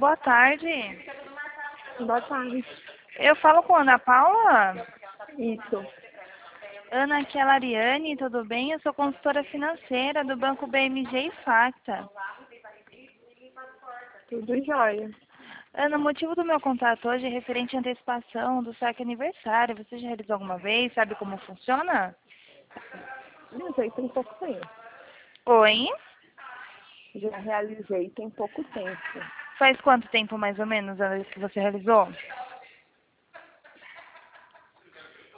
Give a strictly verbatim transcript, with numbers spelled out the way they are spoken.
boa tarde. Boa tarde. Eu falo com a Ana Paula? Isso. Ana, aqui é a Lariane, tudo bem? Eu sou consultora financeira do Banco B M G e Facta. Tudo jóia. Ana, o motivo do meu contato hoje é referente à antecipação do saque aniversário. Você já realizou alguma vez? Sabe como funciona? Realizei tem pouco tempo. Oi? Já realizei tem pouco tempo. Faz quanto tempo mais ou menos Ana, que você realizou?